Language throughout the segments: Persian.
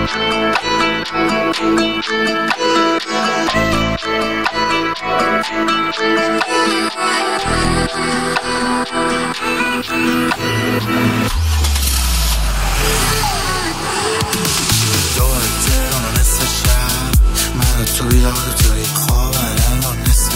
دور تهران و نصف شب من و توی یاد توی خواب الان نصف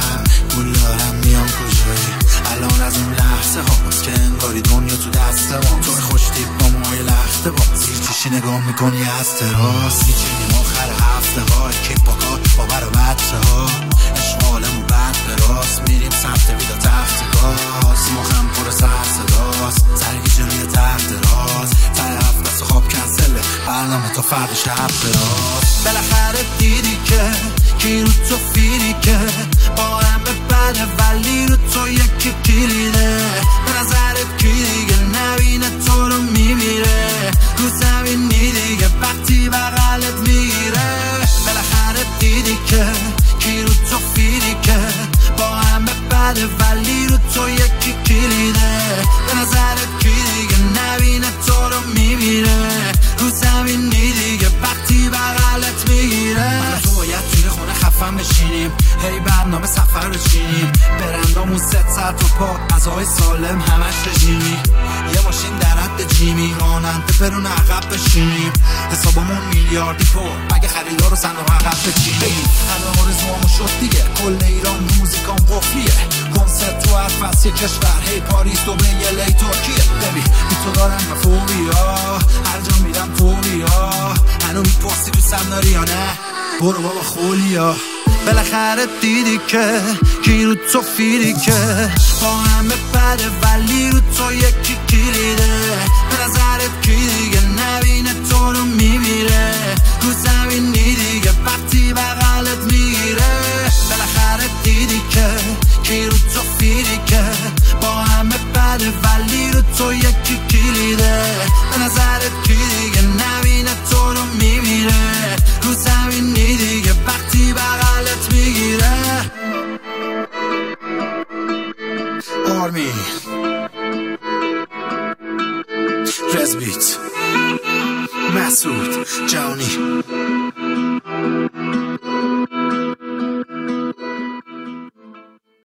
شب گول دارم میام کجایی الان از اون لحظه هاست که انگاری دنیا تو دست ما تو خوشتیب با موهای لخته باز زیر چشی نگاه میکنی از تراس میچینیم آخر هفته ها کیک با کار با بر و بچه ها اشغالم و بد به راست میریم سمت ویدا تخت گاز مخم پر سر صداست سرگی جلوی تحت راز تر هفت دست خواب کنسله برنامه تا فرد شب دراز بالاخره دیدی که کی رو تو فیری که با همه بده ولی رو تو یکی کلیده به نظرت کی دیگه نبینه تو رو میمیره رو زمینی دیگه وقتی بغلت میگیره بالاخره دیدی که کی رو تو فیری که با همه بده ولی رو تو یکی کلیده به نظرت کی دیگه نبینه تو رو میمیره رو زمینی دیگه وقتی بغلت میگیره من تو باید توی خونه خفن بشینیم هی برنامه سفر بچینیم برندامون 3 ساعت و پا غذاهای سالم همش رژیمی یه ماشین در حد جیمی راننده برون عقب بشینیم حسابمون میلیاردی پر اگه خریدار رو صندوق عقب بچینیم همه آرزوامو شد دیگه کل ایران موزیکام قفلیه کنسرت تو هر فصل کشور هی پاریس دبی الی ترکیه ببین بی تو دارم و فوبیا هر جا میرم فوبیا هنو میپرسی دوستم داری یا نه برو بابا خولیا بالاخره دیدی که کی رو تو فیری که با همه بده ولی رو تو یکی کلیده به نظرت کی دیگه نبینه تو رو میمیره رو زمینی دیگه وقتی بغلت میگیره بالاخره دیدی که کی رو تو فیری که با همه بده ولی رو تو یکی کلیده به نظرت کی دیگه نبینه تو رو میمیره رو زمینی دیگه وقتی بغلت میگیره آرمین رزبیت مسعود جانی